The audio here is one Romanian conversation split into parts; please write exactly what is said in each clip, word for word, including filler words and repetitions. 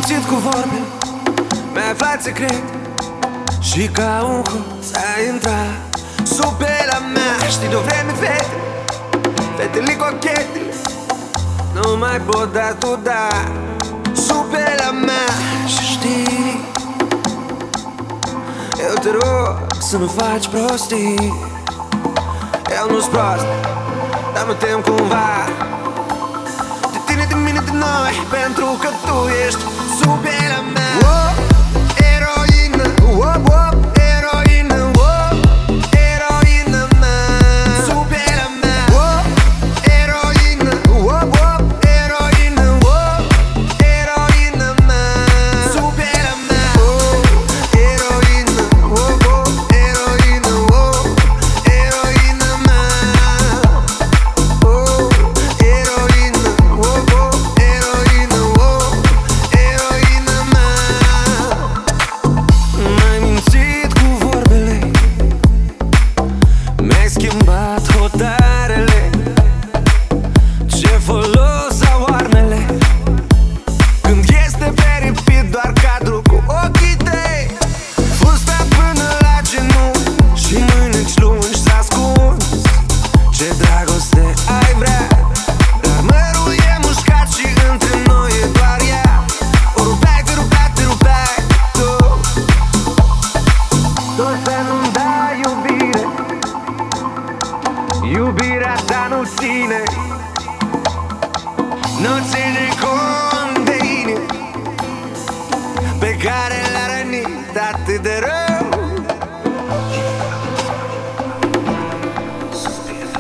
mințit cu vorbe, mi-ai aflat secret și ca un hoț ai intrat sub pielea mea. Știi de-o vreme, fete, fetele cochete nu mai pot da tu da sub pielea mea. Și știi, eu te rog să nu faci prostii. Eu nu-s prost, dar mă tem cumva de tine, de mine, de noi, pentru că tu ești sub pielea mea. Oh, eroină, oh, oh, eroină, oh, eroină mea, sub pielea mea. Oh, eroină, oh, oh, eroină, oh, eroină mea, sub pielea mea. Oh, eroină, oh, oh, eroină, oh, eroină mea. Oh, eroină, oh, oh, eroină, oh, eroină mea. M-ai mințit cu vorbele, mi-ai schimbat hotarele. Ce folos au armele când este peripit doar cadru cu ochii tăi? Fusta până la genunchi și mâineci lungi s-a ascuns. Ce dragoste ai vrea, dar mărul e mușcat și între noi e doar ea. O rupeai, te rupeai, te rupeai tu. Tot să nu-mi dai iubire, iubirea ta nu ține, nu ține cont de inimi pe care l-a rănit atât de rău.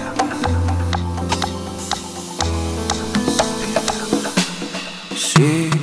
Și